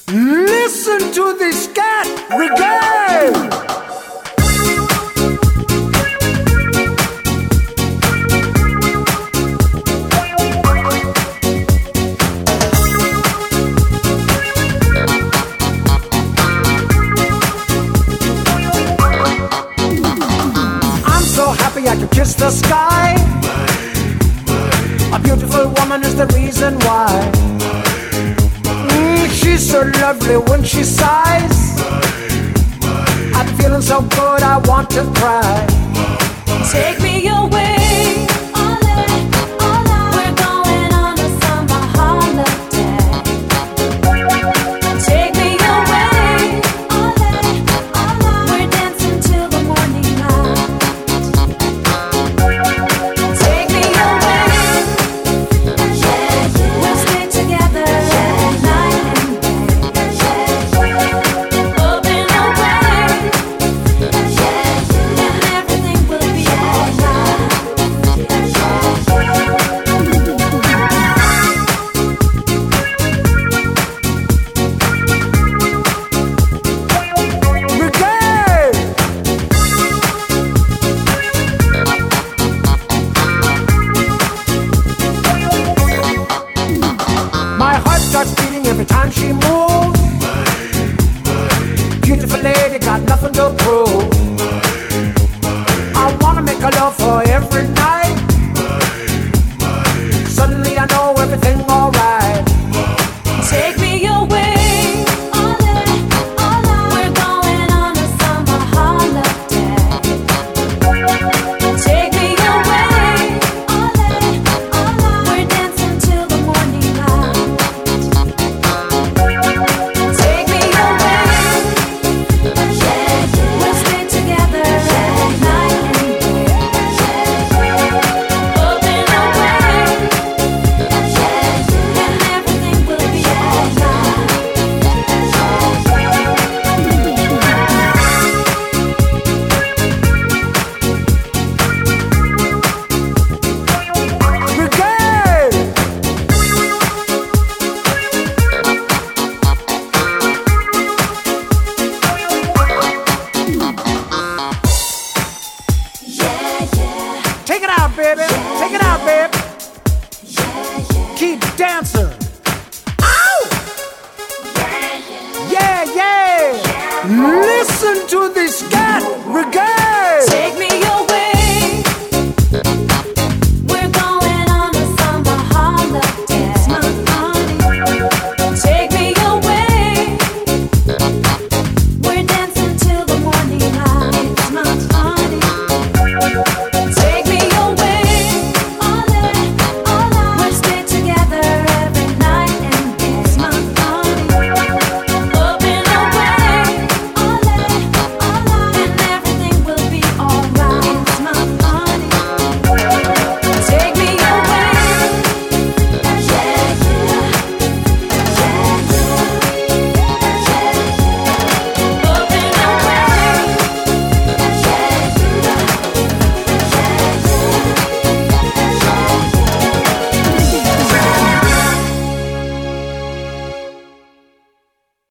Listen to the scat reggae. I can kiss the sky. A beautiful woman is the reason why. She's so lovely when she sighs. I'm feeling so good I want to cry. Take me away. We're going on a summer holiday. Take me away. We're dancing till the morning light. Take me away. We'll stay together night and day. Open away, and everything will be alright. My heart starts beating every time she moves. Beautiful lady, got nothing to prove. I wanna make a love for every night. Suddenly I know everything alright. Take me away. We're going on a summer holiday. Take me away. We're dancing till the morning light. Take me away. We'll stay together night and day. Open away, and everything will be alright. Reggae! Take it out, baby. Take it out, babe. Keep dancing.